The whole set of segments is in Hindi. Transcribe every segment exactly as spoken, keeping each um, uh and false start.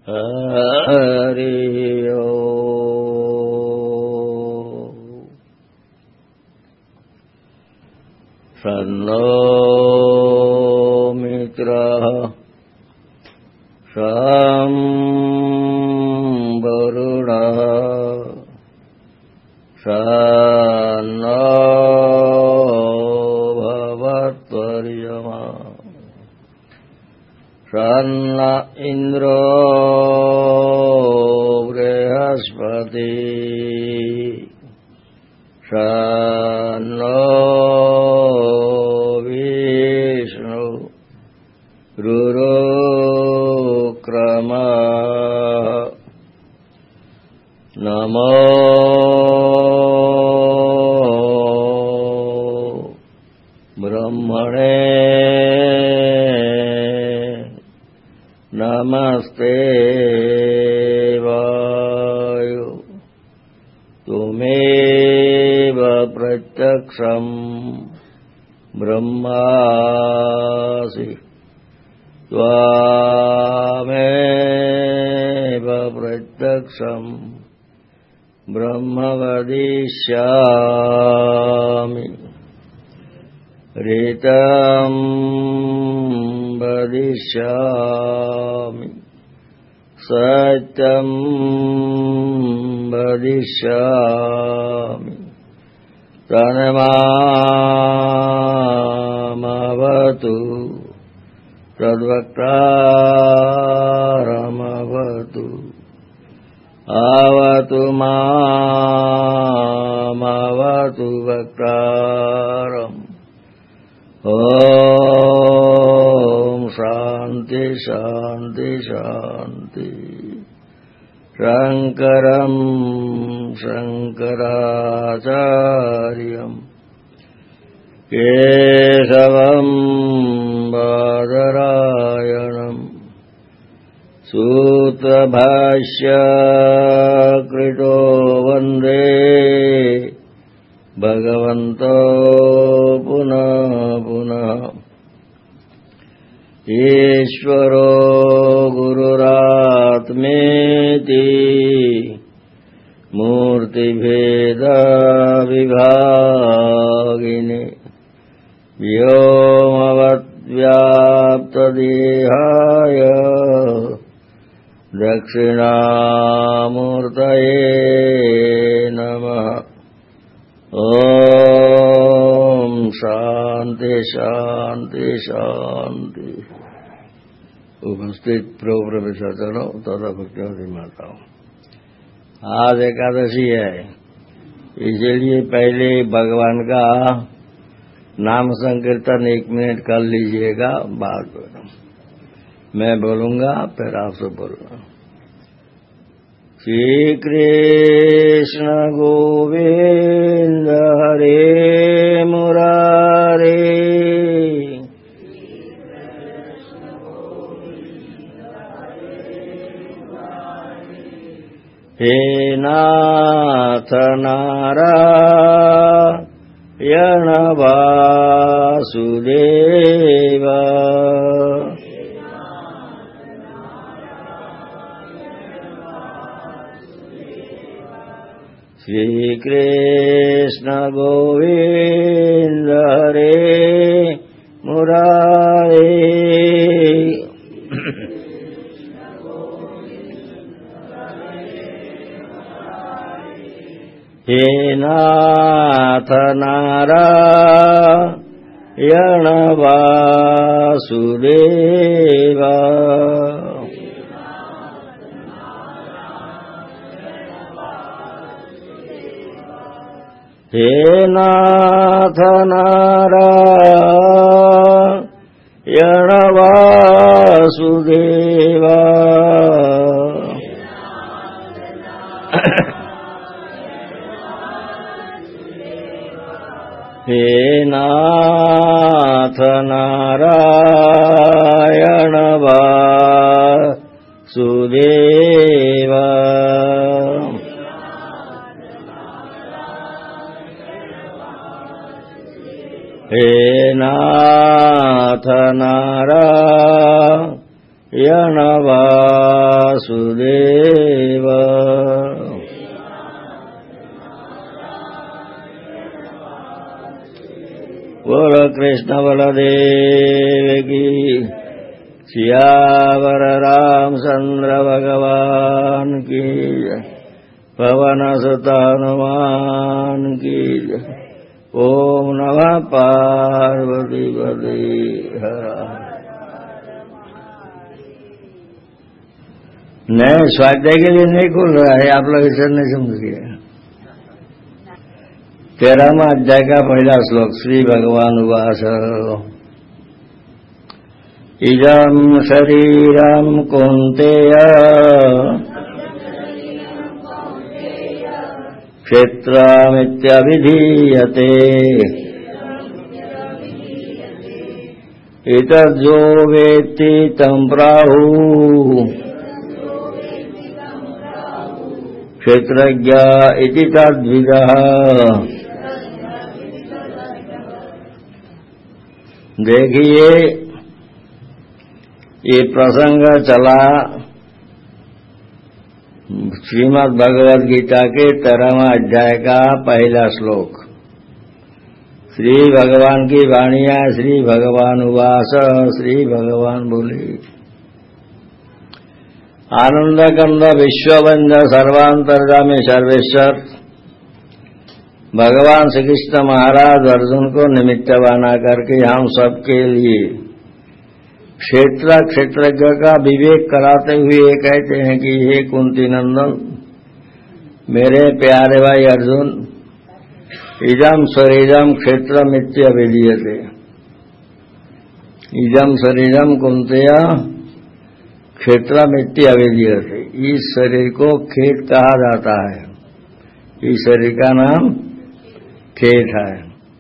हरि सन्नो मित्रः सं वरुणः सन्नो भवत्वर्यमा सन्न इन्द्रो बृहस्पति सन्नो विष्णु रुरुक्रमः नमो ब्रह्मणे नमस्ते वायु तुमेव प्रत्यक्षं ब्रह्मासि त्वामेव प्रत्यक्षं ब्रह्म वदिष्यामि ऋतं वदिष्यामि सत्यं वदिष्यामि तन्मामवतु तद्वक्तारमवतु अवतु मामवतु वक्तारम् ओम शांति शांति शांति शंकरं शंकराचार्यं केशवं बादरायणं सूत्रभाष्यकृतो वन्दे भगवन्तो पुनः पुनः ईश्वरो गुरुरात्मेति मूर्तिभेदविभागिने व्योमवद्व्याप्तदेहाय दक्षिणामूर्तये नमः। ओम शांति शांति शांति। उपस्थित प्रभु सज्जनों तथा भक्तियों माताओं, आज एकादशी है, इसलिए पहले भगवान का नाम संकीर्तन एक मिनट कर लीजिएगा। बाद मैं बोलूंगा फिर आप सब बोलना। श्री कृष्ण गोविंद हरे मुरारे, हे नाथ नारायण वासुदेव, श्री कृष्ण गोविंद हरे मुरारे, हे नाथ नारायण वासुदेव, हे नाथ नारायण वासुदेव, हे नाथ नारायण वासुदेव, हे नाथ नारायण वासुदेव, वासुदेव। बोल कृष्ण बलदेव की। सियावर रामचंद्र भगवान की। पवन सुत हनुमान की। ओम नमः पार्वती पते हर। नए स्वाध्याय के लिए नहीं खुल रहा है, आप लोग इसे नहीं समझिए। तेरहवां अध्याय का पहला श्लोक। श्री भगवान उवाच इदं शरीरं कौन्तेय क्षेत्रमित्यभिधीयते एतद्यो वेत्ति तं प्राहुः क्षेत्रज्ञ इति तद्विदः। देखिए, ये प्रसंग चला श्रीमद् भगवद गीता के तेरहवां अध्याय का पहला श्लोक। श्री भगवान की वाणियां। श्री भगवान उवाच। श्री भगवान बोले आनंद कंद विश्ववंद सर्वांतर्गामी सर्वेश्वर भगवान श्री कृष्ण महाराज अर्जुन को निमित्त बना करके हम सबके लिए क्षेत्र क्षेत्रज्ञ का विवेक कराते हुए कहते हैं कि हे कुंती नंदन, मेरे प्यारे भाई अर्जुन, इदम शरीरम क्षेत्रमित्यभिधीयते। इदम शरीरम कुंतेया क्षेत्रमित्यभिधीयते। इस शरीर को खेत कहा जाता है। इस शरीर का नाम खेत है।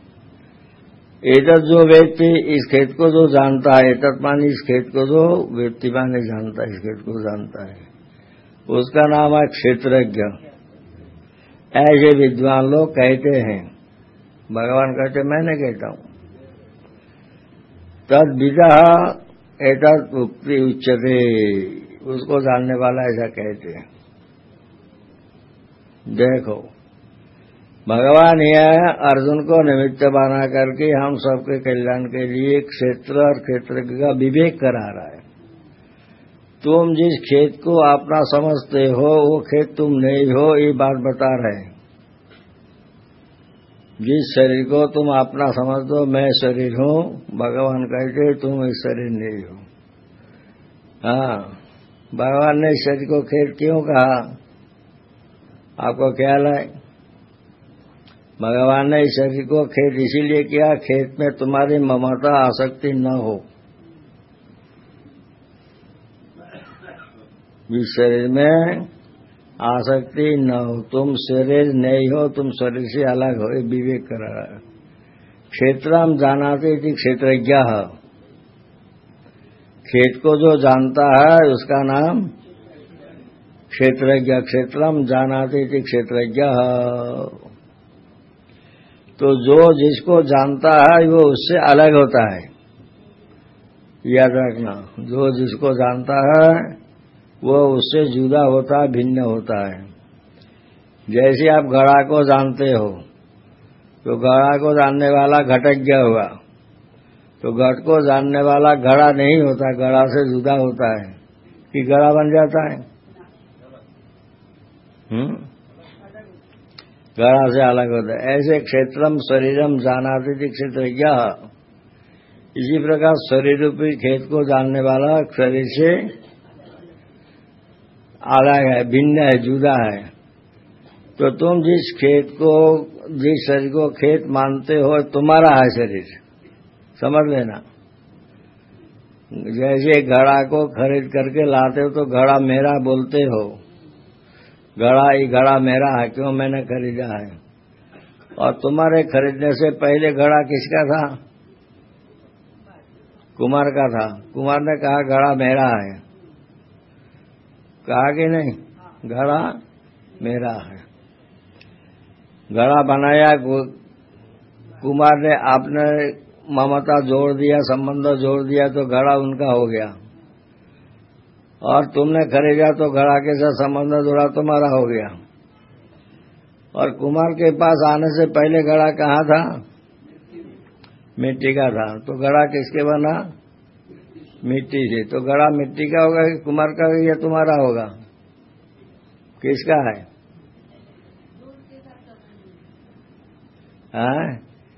एतत् जो व्यक्ति इस खेत को जो जानता है, एतत् माने इस खेत को जो व्यक्ति माने जानता है, इस खेत को जानता है, उसका नाम है क्षेत्रज्ञ। ऐसे विद्वान लोग कहते हैं। भगवान कहते मैं नहीं कहता हूं। तद विदा एतत् उक्ति उच्यते। उसको जानने वाला ऐसा कहते हैं। देखो, भगवान यह अर्जुन को निमित्त बना करके हम सबके कल्याण के लिए क्षेत्र और क्षेत्र का विवेक करा रहा है। तुम जिस खेत को अपना समझते हो वो खेत तुम नहीं हो, ये बात बता रहे हैं। जिस शरीर को तुम अपना समझ दो, मैं शरीर हूं, भगवान कहते तुम इस शरीर नहीं हो। हाँ, भगवान ने इस शरीर को खेत क्यों कहा? आपको ख्याल है? भगवान ने इस शरीर को खेत इसीलिए किया, खेत में तुम्हारी ममता आसक्ति न हो। इस शरीर में आसक्ति न हो, तुम शरीर नहीं हो, तुम शरीर से अलग हो, विवेक कर रहा है। क्षेत्रम जानाते थी क्षेत्रज्ञ। खेत को जो जानता है उसका नाम क्षेत्रज्ञ। क्षेत्रम जानाते थी क्षेत्रज्ञ। तो जो जिसको जानता है वो उससे अलग होता है, याद रखना। जो जिसको जानता है वो उससे जुदा होता है, भिन्न होता है। जैसे आप घड़ा को जानते हो तो घड़ा को जानने वाला घटज्ञ हुआ, तो घट को जानने वाला घड़ा नहीं होता, घड़ा से जुदा होता है कि घड़ा बन जाता है। हम्म घड़ा से अलग होता है। ऐसे क्षेत्रम शरीरम जानाति थी क्षेत्रज्ञ। इसी प्रकार शरीर रूपी खेत को जानने वाला शरीर से अलग है, भिन्न है, जुदा है। तो तुम जिस खेत को, जिस शरीर को खेत मानते हो, तुम्हारा है शरीर, समझ लेना। जैसे घड़ा को खरीद करके लाते हो तो घड़ा मेरा बोलते हो, घड़ा ये घड़ा मेरा है, क्यों? मैंने खरीदा है। और तुम्हारे खरीदने से पहले घड़ा किसका था? कुमार का था। कुमार ने कहा घड़ा मेरा है, कहा कि नहीं? घड़ा मेरा है। घड़ा बनाया कुमार ने, आपने ममता जोड़ दिया, संबंध जोड़ दिया तो घड़ा उनका हो गया। और तुमने खरीदा तो घड़ा के साथ संबंध जुड़ा, तुम्हारा हो गया। और कुमार के पास आने से पहले घड़ा कहाँ था? मिट्टी का था। तो घड़ा किसके बना? मिट्टी से। तो घड़ा मिट्टी का होगा कि कुमार का या तुम्हारा होगा? किसका है? हाँ?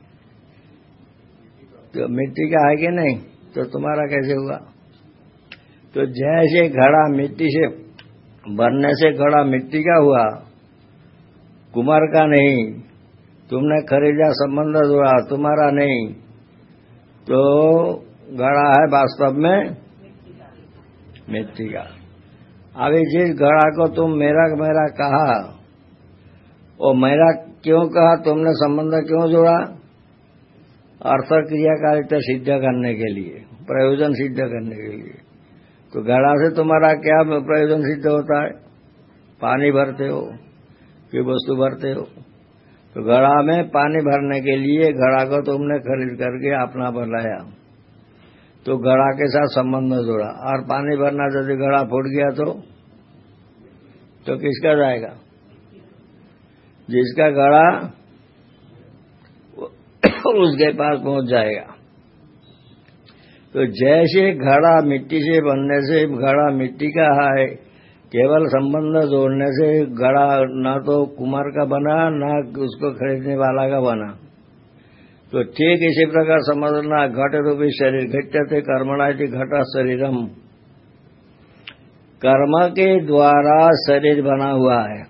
तो मिट्टी का है कि नहीं? तो तुम्हारा कैसे हुआ? तो जैसे घड़ा मिट्टी से बनने से घड़ा मिट्टी का हुआ, कुमार का नहीं। तुमने खरीदा, संबंध जुड़ा, तुम्हारा नहीं। तो घड़ा है वास्तव में मिट्टी का। अभी जिस घड़ा को तुम मेरा मेरा कहा, वो मेरा क्यों कहा? तुमने संबंध क्यों जोड़ा? अर्थ क्रियाकारिता सिद्ध करने के लिए, प्रयोजन सिद्ध करने के लिए। तो घड़ा से तुम्हारा क्या प्रयोजन सिद्ध होता है? पानी भरते हो कि वस्तु भरते हो? तो घड़ा में पानी भरने के लिए घड़ा को तुमने खरीद करके अपना बनाया, तो घड़ा के साथ संबंध जोड़ा। और पानी भरना यदि घड़ा फूट गया तो तो किसका जाएगा? जिसका घड़ा उसके पास पहुंच जाएगा। तो जैसे घड़ा मिट्टी से बनने से घड़ा मिट्टी का है, केवल संबंध जोड़ने से घड़ा ना तो कुमार का बना, ना उसको खरीदने वाला का बना। तो ठीक इसी प्रकार समझना, घट रूपी शरीर घटते कर्मणाति घट शरीरम, कर्म के द्वारा शरीर बना हुआ है।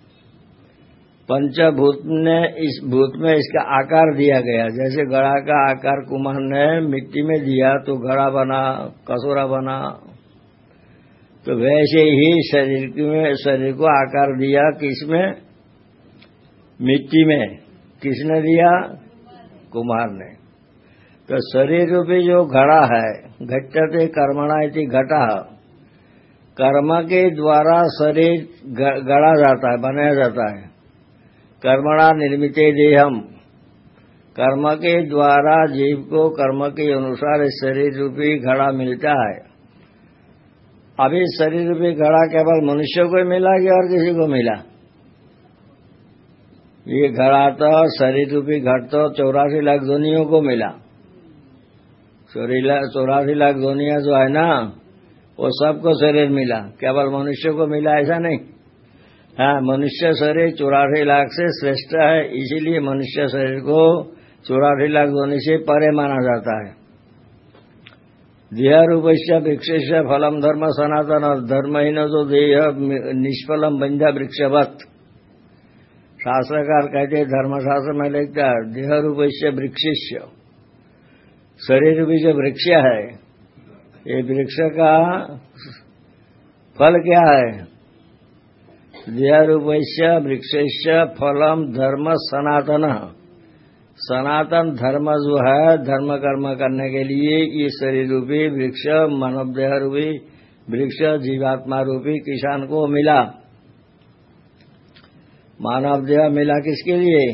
पंचभूत ने इस भूत में इसका आकार दिया गया। जैसे घड़ा का आकार कुमार ने मिट्टी में दिया तो घड़ा बना, कसोरा बना। तो वैसे ही शरीर में शरीर को आकार दिया, किसमें? मिट्टी में। किसने दिया? कुमार ने। तो शरीर रूपी जो घड़ा है, घटते कर्मणा इति घटा, कर्म के द्वारा शरीर गढ़ा जाता है, बनाया जाता है। कर्मणा निर्मिते देहम, कर्म के द्वारा जीव को कर्म के अनुसार शरीर रूपी घड़ा मिलता है। अभी शरीर रूपी घड़ा केवल मनुष्य को मिला कि और किसी को मिला? ये घड़ा तो शरीर रूपी घट तो चौरासी लाख दुनियों को मिला। चौरासी लाख दुनिया जो है ना, वो सबको शरीर मिला, केवल मनुष्य को मिला ऐसा नहीं। हाँ, मनुष्य शरीर चौरासी लाख से श्रेष्ठ है, इसीलिए मनुष्य शरीर को चौरासी लाख ध्वनि से परे माना जाता है। देह रूपस्य वृक्षस्य फलम धर्म सनातन, धर्महीन जो देह निष्फलम बंधा वृक्षवत। शास्त्रकार कहते हैं, धर्मशास्त्र में लिखता है, देह रूपस्य वृक्षस्य, शरीर रूपी जो वृक्ष है, ये वृक्ष का फल क्या है? देह रूपस्य वृक्षस्य फलम धर्म सनातन, सनातन धर्म जो है, धर्म कर्म करने के लिए ये शरीर रूपी वृक्ष, मानव देह रूपी वृक्ष, जीवात्मा रूपी किसान को मिला। मानव देह मिला किसके लिए?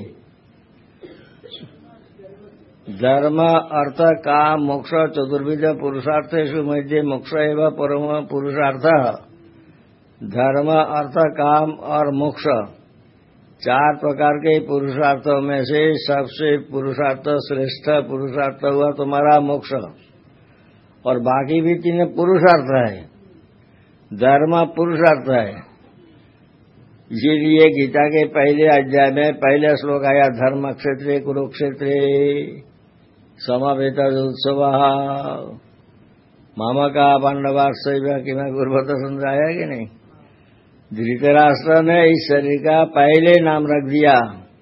धर्म अर्थ काम मोक्ष चतुर्विध पुरुषार्थेषु मध्ये मोक्ष एवं परम पुरुषार्थ। धर्म अर्थ काम और मोक्ष, चार प्रकार के पुरुषार्थों में से सबसे पुरुषार्थ श्रेष्ठ पुरुषार्थ हुआ तुम्हारा मोक्ष। और बाकी भी तीन पुरुषार्थ है। धर्म पुरुषार्थ है, इसीलिए गीता के पहले अध्याय में पहले श्लोक आया, धर्म क्षेत्रे कुरुक्षेत्रे समवेत उत्सव मामा का पांडवार्षैव किमा कुर्वत समझाया कि नहीं? धृतराष्ट्र ने इस शरीर का पहले नाम रख दिया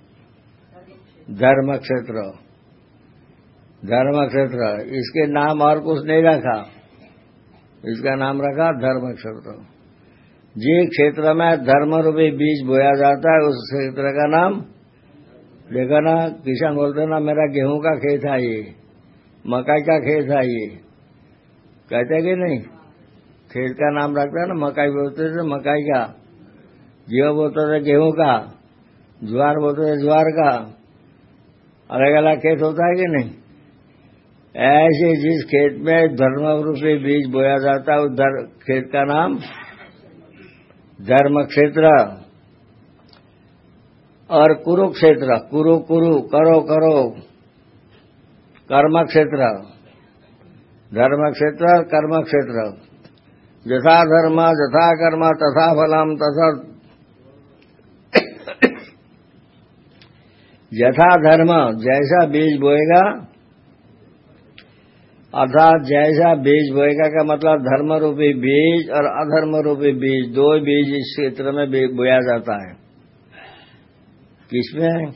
धर्म क्षेत्र। धर्म क्षेत्र, इसके नाम और कुछ नहीं रखा, इसका नाम रखा धर्म क्षेत्र। जिस क्षेत्र में धर्म रूपी बीज बोया जाता है उस क्षेत्र का नाम, देखा ना, किसान बोलते ना मेरा गेहूं का खेत है, ये मकई का खेत है, ये कहते कि नहीं? खेत का नाम रखता है ना। मकई बोलते थे मकई का, गेहूं बोलते थे गेहूं का, ज्वार बोलते थे ज्वार का। अलग अलग खेत होता है कि नहीं? ऐसे जिस खेत में धर्म रूपी बीज बोया जाता है उस खेत का नाम धर्म क्षेत्र। और कुरुक्षेत्र, कुरु कुरु करो करो कर्म क्षेत्र, धर्म क्षेत्र कर्म क्षेत्र। यथा धर्म यथा कर्म तथा फलम तथा यथा धर्म जैसा बीज बोएगा, अर्थात जैसा बीज बोएगा का मतलब धर्म रूपी बीज और अधर्म रूपी बीज, दो बीज इस क्षेत्र में बोया जाता है। किसमें?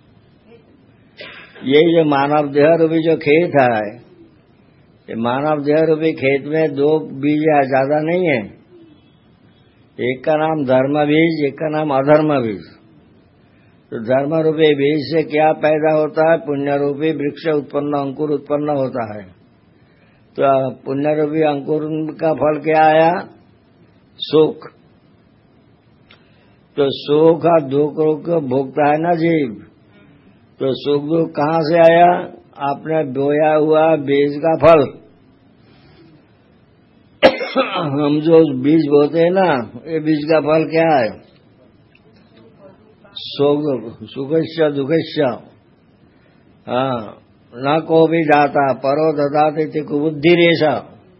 ये जो मानव देह रूपी जो खेत है, ये मानव देह रूपी खेत में दो बीज ज्यादा नहीं है। एक का नाम धर्म बीज, एक का नाम अधर्म बीज। तो धर्म रूपी बीज से क्या पैदा होता है? पुण्य रूपी वृक्ष उत्पन्न, अंकुर उत्पन्न होता है। तो पुण्य रूपी अंकुर का फल क्या आया? सुख। तो सुख का दुख को भोगता है ना जीव। तो सुख दुख कहाँ से आया? आपने बोया हुआ बीज का फल। हम जो बीज बोते हैं ना, ये बीज का फल क्या है? सुखस्य दुखस्य। हाँ, न को भी दाता परो ददाते कुबुद्धि रेशा।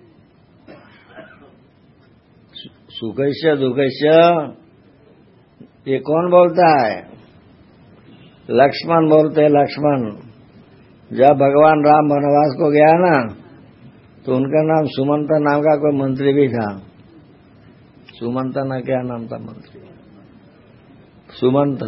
सुखस्य दुखस्य ये कौन बोलता है? लक्ष्मण बोलते हैं। लक्ष्मण जब भगवान राम वनवास को गया ना, तो उनका नाम सुमंत नाम का कोई मंत्री भी था। सुमंत ना क्या नाम था मंत्री? सुमंत,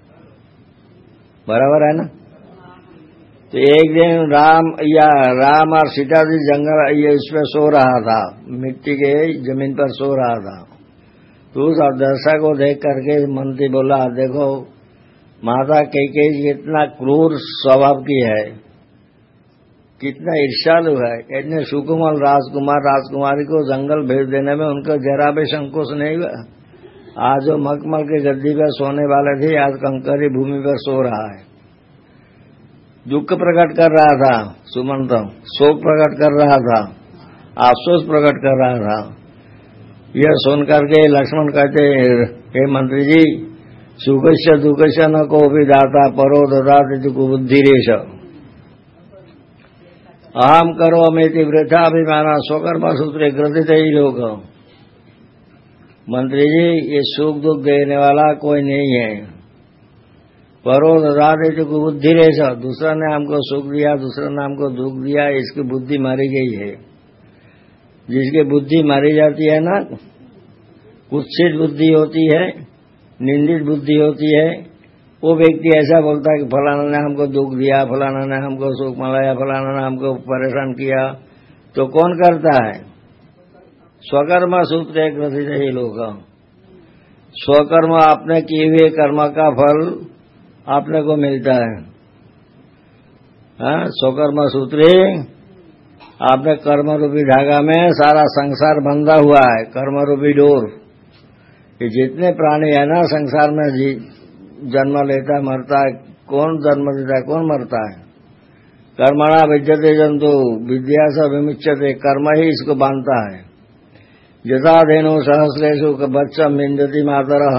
बराबर है ना? तो एक दिन राम या राम और सीता जी जंगल ये इसमें सो रहा था, मिट्टी के जमीन पर सो रहा था। तो उस दशा को देख करके मंत्री बोला, देखो माता कैकेयी कितना क्रूर स्वभाव की है, कितना ईर्ष्यालु है। इतने सुकुमार राजकुमार राजकुमारी को जंगल भेज देने में उनको जरा भी संकोच नहीं हुआ। आज जो मखमल की गद्दी पर सोने वाले थे, आज कंकरी भूमि पर सो रहा है। दुख प्रकट कर रहा था सुमंत, शोक प्रकट कर रहा था, अफसोस प्रकट कर रहा था। यह सुन करके लक्ष्मण कहते, हे मंत्री जी, सुखस्य दुखस्य न को भी दाता परो ददाति कुबुद्धि रेश। अहम करो अमेति वृथा अभिमाना स्वकर्म सूत्रे ग्रथित ही लोग। मंत्री जी, ये सुख दुख देने वाला कोई नहीं है। परो ददाति कुबुद्धि रेश, दूसरा ने हमको सुख दिया, दूसरा ने हमको दुख दिया, इसकी बुद्धि मारी गई है। जिसकी बुद्धि मारी जाती है ना, कुत्सित बुद्धि होती है, निंदित बुद्धि होती है, वो व्यक्ति ऐसा बोलता है कि फलाना ने हमको दुख दिया, फलाना ने हमको सुख मिलाया, फलाना ने हमको परेशान किया। तो कौन करता है? स्वकर्म सूत्र ग्रथित ही लोग। स्वकर्म आपने किए हुए कर्म का फल आपने को मिलता है। हाँ, स्वकर्म सूत्रे आपने कर्म रूपी धागा में सारा संसार बंधा हुआ है, कर्म रूपी डोर। ये जितने प्राणी है ना संसार में, जी जन्म लेता मरता है, कौन जन्म लेता है कौन मरता है? कर्मणा विद्यते जंतु विद्या से विमुच्यते, कर्म ही इसको बांधता है। यथा धेनु सहस्रेषु बच्चम विंदति मातरः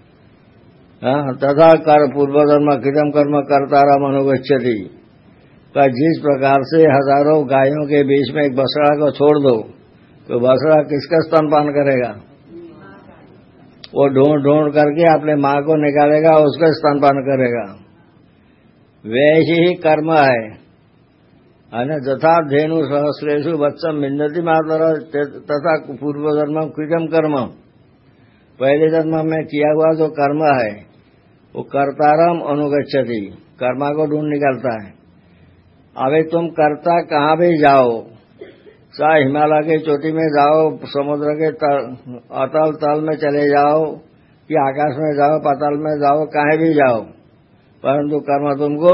तथा कर पूर्वधर्म कृतम कर्म कर्तारम अनुगच्छति। का जिस प्रकार से हजारों गायों के बीच में एक बछड़ा को छोड़ दो, तो बछड़ा किसका स्तनपान करेगा? वो ढूंढ ढूंढ करके अपने माँ को निकालेगा, उसका स्तनपान करेगा। वैसे ही कर्म है, यथा धेनु सहस्रेषु बच्चम विंदति मातरः तथा पूर्व जन्म कृतम कर्म, पहले जन्म में किया हुआ जो कर्म है वो कर्तारम अनुगच्छति, कर्मा को ढूंढ निकालता है। अबे तुम कर्ता कहाँ भी जाओ, चाहे हिमालय के चोटी में जाओ, समुद्र के अतल तल में चले जाओ, या आकाश में जाओ, पाताल में जाओ, कहीं भी जाओ, परंतु कर्म तुमको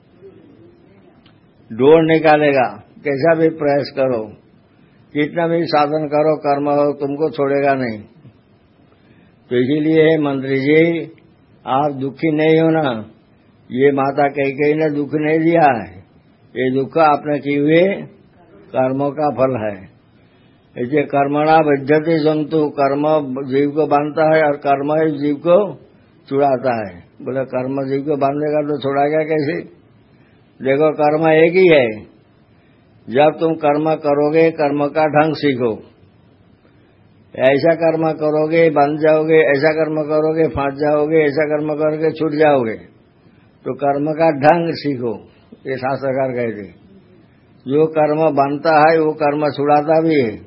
ढूंढ निकालेगा। कैसा भी प्रयास करो, कितना भी साधन करो, कर्म हो तुमको छोड़ेगा नहीं। तो इसीलिए मंत्री जी, आप दुखी नहीं हो ना। ये माता कैकेयी ने दुख नहीं दिया है, ये दुख आपने किए हुए कर्मों का फल है। इसलिए कर्मणा बद्धते जंतु, कर्म जीव को बांधता है और कर्म ही जीव को छुड़ाता है। बोले कर्म जीव को बांधेगा तो छुड़ाएगा कैसे? देखो कर्म एक ही है। जब तुम कर्म करोगे कर्म का ढंग सीखो। ऐसा कर्म करोगे बंध जाओगे, ऐसा कर्म करोगे फांस जाओगे, ऐसा कर्म करके छूट जाओगे। तो कर्म का ढंग सीखो, ये शास्त्रकार कहते। जो कर्म बनता है वो कर्म छुड़ाता भी है।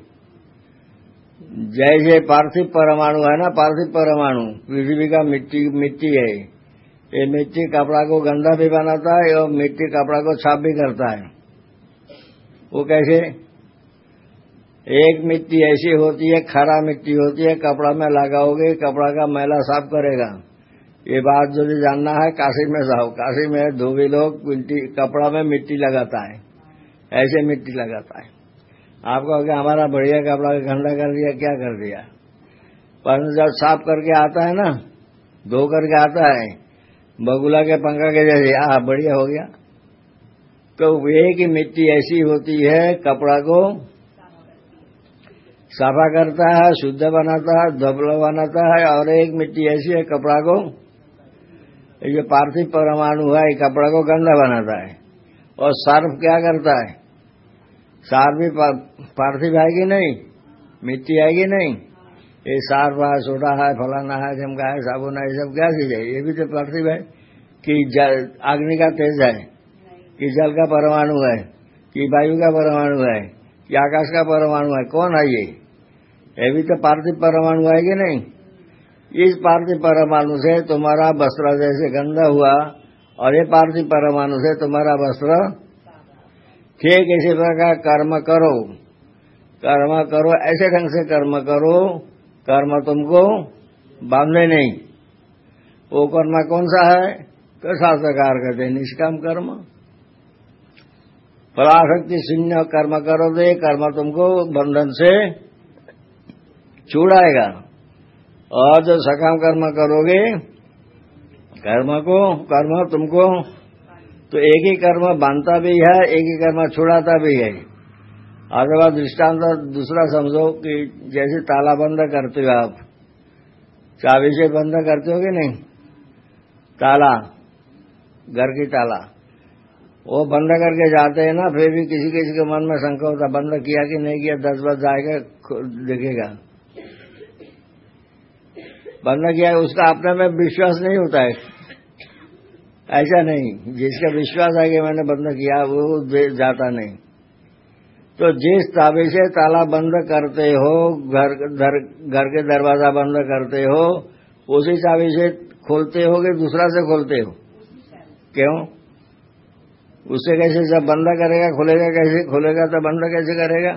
जैसे पार्थिव परमाणु है ना, पार्थिव परमाणु पृथ्वी का मिट्टी मिट्टी है। ये मिट्टी कपड़ा को गंदा भी बनाता है और मिट्टी कपड़ा को साफ भी करता है। वो कैसे? एक मिट्टी ऐसी होती है, खरा मिट्टी होती है, कपड़ा में लगाओगे कपड़ा का मैला साफ करेगा। ये बात जो जानना है काशी में जाओ, काशी में धोबी लोग मिट्टी कपड़ा में मिट्टी लगाता है, ऐसे मिट्टी लगाता है। आपको क्या हमारा बढ़िया कपड़ा गंदा कर दिया, क्या कर दिया? पर जब साफ करके आता है ना, धो करके आता है, बगुला के पंखा के जैसे आ बढ़िया हो गया। तो एक ही मिट्टी ऐसी होती है, कपड़ा को साफा करता है, शुद्ध बनाता है, धबला बनाता है। और एक मिट्टी ऐसी है कपड़ा को, ये पार्थिव परमाणु है, कपड़ा को गंदा बनाता है। और सर्फ क्या करता है? सार भी पार्थिव आएगी नहीं, मिट्टी आएगी नहीं। ये सार है, सोडा है, फलाना है, चमका है, साबुन है, ये सब क्या चीज है? ये भी तो पार्थिव है। कि अग्नि का तेज है, कि जल का परमाणु है, कि वायु का परमाणु है, कि आकाश का परमाणु है? कौन है ये? ये भी तो पार्थिव परमाणु है कि नहीं? इस पार्थिव परमाणु से तुम्हारा वस्त्र जैसे गंदा हुआ, और ये पार्थिव परमाणु से तुम्हारा वस्त्र ठीक इसी प्रकार कर्म करो। कर्म करो, ऐसे ढंग से कर्म करो, कर्म तुमको बांधे नहीं। वो कर्म कौन सा है? तो शास्त्रकार कहते हैं निष्काम कर्म। फलाशक्ति शून्य कर्म करो दे, कर्म तुमको बंधन से छुड़ाएगा। और जो सकाम कर्म करोगे, कर्म को कर्म तुमको, तो एक ही कर्म बांधता भी है, एक ही कर्म छुड़ाता भी है। अथवा दृष्टांत दूसरा समझो कि जैसे ताला बंद करते हो आप, चाबी से बंद करते हो कि नहीं? ताला, घर की ताला, वो बंद करके जाते हैं ना, फिर भी किसी किसी के मन में शंका होता, बंद किया कि नहीं किया, दस बार जाएगा देखेगा। बंद किया, उसका अपने में विश्वास नहीं होता है। ऐसा नहीं, जिसका विश्वास है कि मैंने बंद किया वो जाता नहीं। तो जिस ताबे से ताला बंद करते हो, घर घर घर के दरवाजा बंद करते हो, उसी चाबी से खोलते हो कि दूसरा से खोलते हो? क्यों? उससे कैसे जब बंद करेगा खुलेगा कैसे? खुलेगा तो बंद कैसे करेगा?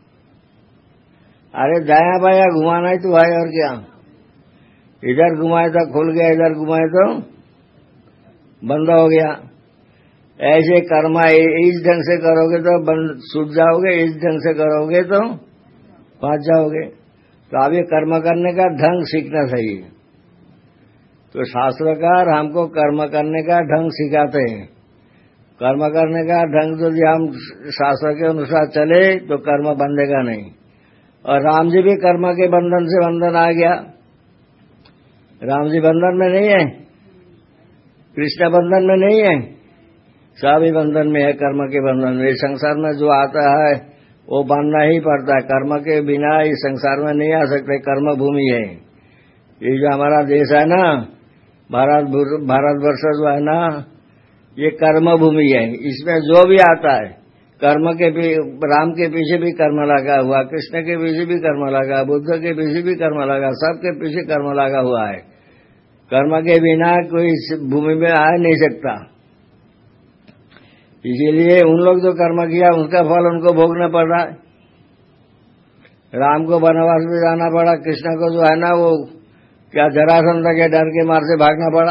अरे दाया बाया घुमाना ही तो है, और क्या? इधर घुमाए तो खुल गया, इधर घुमाए तो बंद हो गया। ऐसे कर्म इस ढंग से करोगे तो बंद छूट जाओगे, इस ढंग से करोगे तो फंस जाओगे। तो अब ये कर्म करने का ढंग सीखना चाहिए। तो शास्त्रकार हमको कर्म करने का ढंग सिखाते हैं। कर्म करने का ढंग यदि हम शास्त्र के अनुसार चले तो कर्म बंधेगा नहीं। और राम जी भी कर्म के बंधन से बंधन आ गया। राम जी बंधन में नहीं है, कृष्ण बंधन में नहीं है, सभी बंधन में है, कर्म के बंधन में। संसार में जो आता है वो बांधना ही पड़ता है। कर्म के बिना इस संसार में नहीं आ सकते। कर्म भूमि है ये जो हमारा देश है ना, भारत भारतवर्ष जो है ना, ये कर्म भूमि है। इसमें जो भी आता है कर्म के भी, राम के पीछे भी कर्म लगा हुआ, कृष्ण के पीछे भी कर्म लगा, बुद्ध के पीछे भी कर्म लगा, सबके पीछे कर्म लगा हुआ है। कर्म के बिना कोई इस भूमि में आ नहीं सकता। इसीलिए उन लोग जो कर्म किया उनका फल उनको भोगना पड़ रहा है। राम को वनवास में जाना पड़ा, कृष्ण को जो है ना वो क्या जरासंध के डर के मार से भागना पड़ा।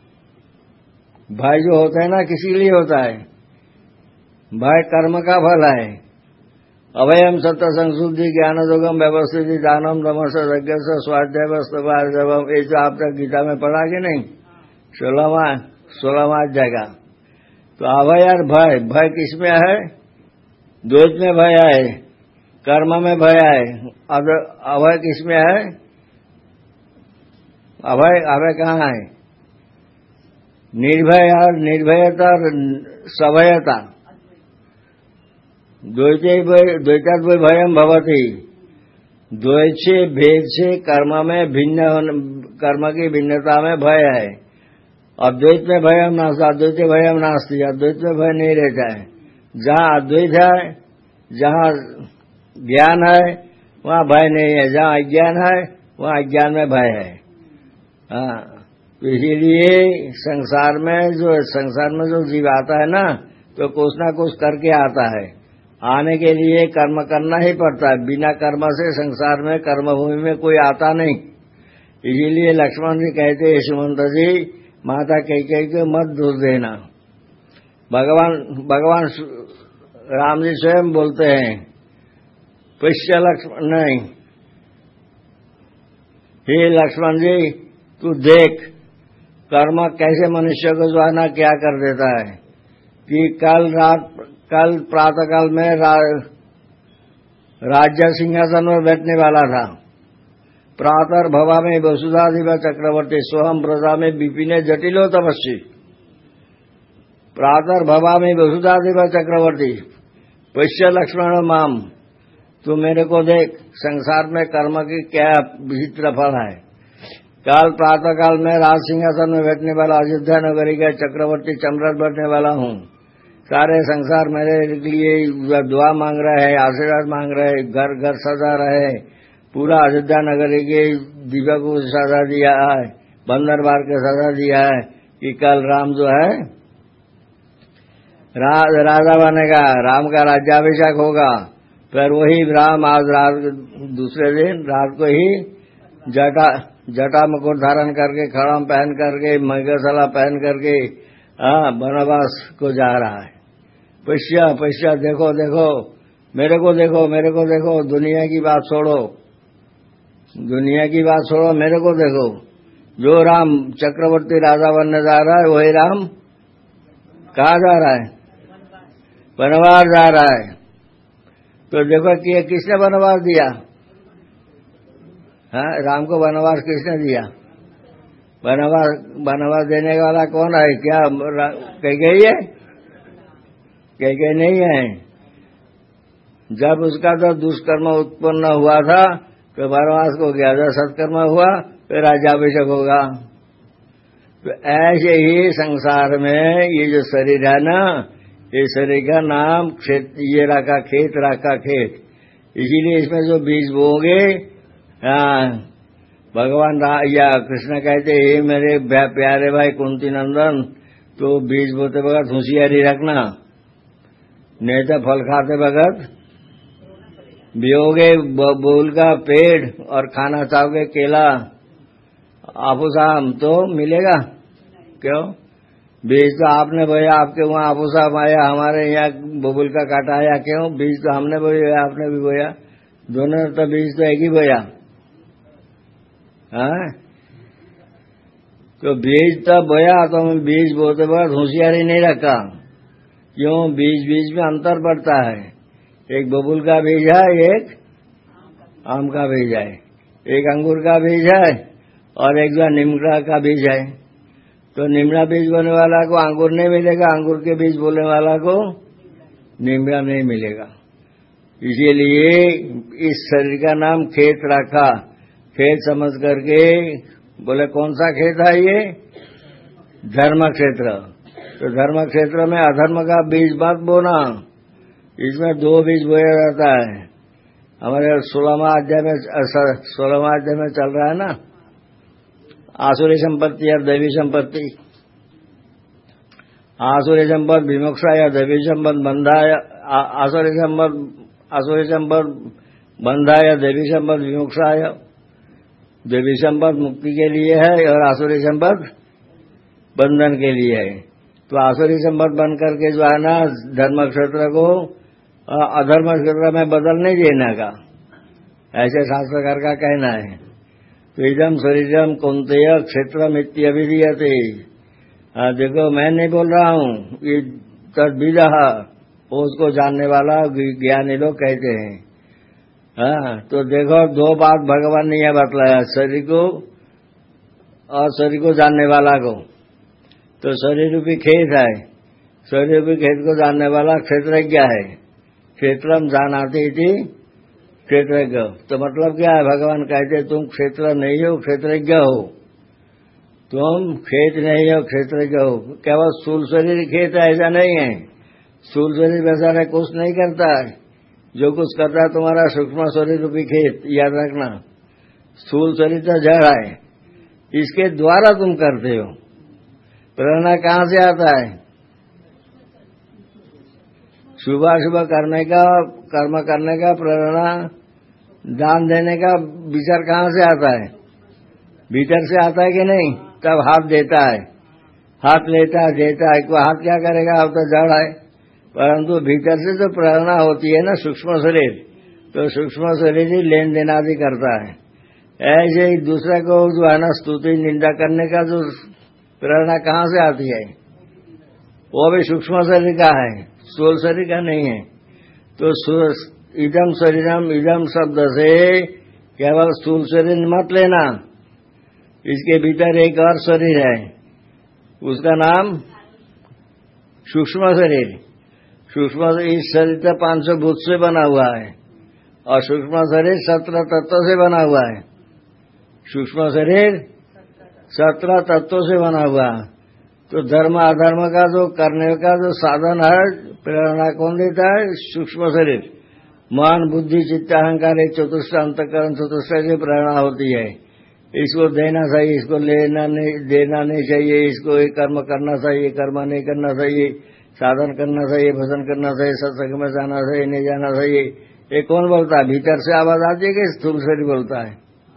भय जो होता है ना किसी लिए होता है, भय कर्म का फल है। अभयम सत्य संशुद्धि ज्ञान जोगम व्यवस्थित दानम नमस यज्ञ स्वाध्याय वस्तुवार्जवम, ये जो आप तक गीता में पढ़ा कि नहीं, सोलहवा सोलहवा अध्याय का, तो अभय और भय, भय किसमें है? द्वैत में भय है, कर्म में भय है। अब अभय किसमें है? अभय अभय कहाँ है? निर्भय और निर्भयता और सभयता। द्वैते द्वैताद् भयम भवति, द्वैत से भेद से कर्म में भिन्न, कर्म की भिन्नता में भय है। अद्वैत में भयम नास्ति, अद्वैत भयम नास्ति, अद्वैत में भय नहीं रहता है। जहाँ अद्वैत है, जहाँ ज्ञान है, वहाँ भय नहीं है। जहाँ अज्ञान है, वहाँ अज्ञान में भय है। हाँ, तो इसीलिए संसार में जो संसार में जो जीव आता है ना, तो कुछ ना कुछ करके आता है। आने के लिए कर्म करना ही पड़ता है। बिना कर्म से संसार में, कर्मभूमि में कोई आता नहीं। इसीलिए लक्ष्मण जी कहते हैं, सुमंत जी, माता कैकेयी को मत दोष देना। भगवान भगवान राम जी स्वयं बोलते हैं, पश्य लक्ष्मण, नहीं, हे लक्ष्मण जी, तू देख कर्म कैसे मनुष्य को जो है ना क्या कर देता है। कि कल रात कल प्रातःकाल में रा, राज्य सिंहासन पर बैठने वाला था। प्रातः भवा में वसुधाधिपा चक्रवर्ती, सोहम प्रजा में विपिने जटिलो तपस्वी। प्रातः भवा में वसुधाधिपा चक्रवर्ती, पश्य लक्ष्मण माम, तू मेरे को देख, संसार में कर्म की क्या विचित्र फल है। काल प्रातःकाल में राज सिंहासन में बैठने वाला, अयोध्या नगरी का चक्रवर्ती सम्राट बैठने वाला हूँ। सारे संसार मेरे लिए दुआ मांग रहे हैं, आशीर्वाद मांग रहे हैं, घर घर सजा रहे हैं। पूरा अयोध्या नगरी के दिव्य को सजा दिया है, बंदर बार के सजा दिया है कि कल राम जो है रा, राजा बनेगा, राम का राज्याभिषेक होगा। फिर वही राम आज रात दूसरे दिन रात को ही जटा जटा मुकुट धारण करके, खड़म पहन करके, मृगशाला पहन करके हाँ वनवास को जा रहा है। पश्या पश्या, देखो देखो, मेरे को देखो, मेरे को देखो, दुनिया की बात छोड़ो, दुनिया की बात छोड़ो, मेरे को देखो। जो राम चक्रवर्ती राजा बनने जा रहा है, वही राम कहाँ जा रहा है? वनवास जा रहा है। तो देखो कि किसने वनवास दिया? हाँ, राम को वनवास किसने दिया? वनवास वनवास देने वाला कौन है? क्या कैकेयी है? कैकेयी नहीं है। जब उसका तो दुष्कर्म उत्पन्न हुआ था तो वनवास को गया, जब सत्कर्म हुआ तो राज्याभिषेक होगा। तो ऐसे ही संसार में ये जो शरीर है ना, ये शरीर का नाम खेत, ये रखा खेत, रखा खेत। इसीलिए इसमें जो बीज बोओगे, हाँ, भगवान या कृष्ण कहते हे मेरे प्यारे भाई कुंती नंदन, तो बीज बोते वक्त होशियारी रखना, नहीं तो फल खाते वक्त बियोगे बोल का पेड़ और खाना चाहोगे केला आपूसाम तो मिलेगा क्यों? बीज तो आपने बोया, आपके वहां आपूसाम आया, हमारे यहाँ बबुल का काटा आया। क्यों? बीज तो हमने बोया, आपने भी बोया, दोनों तो बीज तो एक ही बोया। हाँ, तो बीज तो बोया, तो मैं बीज बोते वक्त होशियारी नहीं रखा। क्यों? बीज बीज में अंतर पड़ता है। एक बबुल का बीज है, एक आम का बीज है, एक अंगूर का बीज है और एक जो निमड़ा का बीज है। तो निमड़ा बीज बोने वाला को अंगूर नहीं मिलेगा, अंगूर के बीज बोने वाला को निमड़ा नहीं मिलेगा। इसीलिए इस शरीर का नाम खेत रखा। खेत समझ करके बोले कौन सा खेत है ये? धर्म क्षेत्र। तो धर्म क्षेत्र में अधर्म का बीज मत बोना। इसमें दो बीज बोया जाता है। हमारे सोलहवां अध्याय में सोलहवां अध्याय में चल रहा है ना, आसुरी संपत्ति और दैवी संपत्ति। आसुरी संपत्ति विमोक्षा या दैवी संपत्ति बंधा या आसुरी संपत्ति आसुरी संपत्ति बंधा या दैवी संपत्ति विमोक्षा या दैवी संपत्ति मुक्ति के लिए है और आसुरी संपत्ति बंधन के लिए है। तो आसुरी संपत्ति बन करके जो है ना धर्म क्षेत्र को अधर्म क्षेत्र में बदल नहीं देने का, ऐसे शास्त्रकार का कहना है। तो इदम शरीरम कौन्तेय क्षेत्रम इत्यभिधीयते। हाँ देखो, मैं नहीं बोल रहा हूँ, ये तद्विदा उसको जानने वाला ज्ञानी लोग कहते हैं। हाँ, तो देखो दो बात भगवान ने यह बतलाया, शरीर को और शरीर को जानने वाला को। तो शरीर रूपी खेत है, शरीर रूपी खेत को जानने वाला क्षेत्रज्ञ है। क्षेत्रम जानाति इति क्षेत्रज्ञ। तो मतलब क्या है, भगवान कहते तुम क्षेत्र नहीं हो, क्षेत्रज्ञ हो। तुम खेत नहीं हो, क्षेत्रज्ञ हो। केवल स्थूल शरीर खेत है ऐसा नहीं है। स्थूल शरीर बेचारा कुछ नहीं करता है, जो कुछ करता है तुम्हारा सूक्ष्म शरीर रूपी खेत, याद रखना। स्थूल शरीर तो जड़ है, इसके द्वारा तुम करते हो। प्रेरणा कहाँ से आता है? शुभ शुभ करने का, कर्म करने का प्रेरणा, दान देने का विचार कहाँ से आता है? भीतर से आता है कि नहीं? तब हाथ देता है, हाथ लेता है, देता है। कोई हाथ क्या करेगा, अब तो जड़ है। परंतु भीतर से जो प्रेरणा होती है ना, सूक्ष्म शरीर, तो सूक्ष्म शरीर ही लेन देन आदि करता है। ऐसे ही दूसरे को जो है ना स्तुति निंदा करने का जो प्रेरणा कहाँ से आती है, वो भी सूक्ष्म शरीर का है, स्थूल शरीर का नहीं है। तो इदम शरीरम, इदम शब्द से केवल स्थूल शरीर मत लेना, इसके भीतर एक और शरीर है, उसका नाम सूक्ष्म शरीर। सूक्ष्म इस शरीर तो पांच सौ भूत से बना हुआ है, और सूक्ष्म शरीर सत्रह तत्वों से बना हुआ है। सूक्ष्म शरीर सत्रह तत्वों से बना हुआ। तो धर्म अधर्म का जो करने का जो साधन है, प्रेरणा कौन देता है? सूक्ष्म शरीर। मन बुद्धि चित्त अहंकार एक चतुष्ट अंतःकरण चतुष्ट की प्रेरणा होती है। इसको देना चाहिए, इसको लेना नहीं, देना नहीं चाहिए, इसको ये कर्म करना चाहिए, कर्म नहीं करना चाहिए, साधन करना चाहिए, भजन करना चाहिए, सत्संग में जाना चाहिए, नहीं जाना चाहिए। ये कौन बोलता है? भीतर से आवाज आती है कि स्थूल शरीर बोलता है?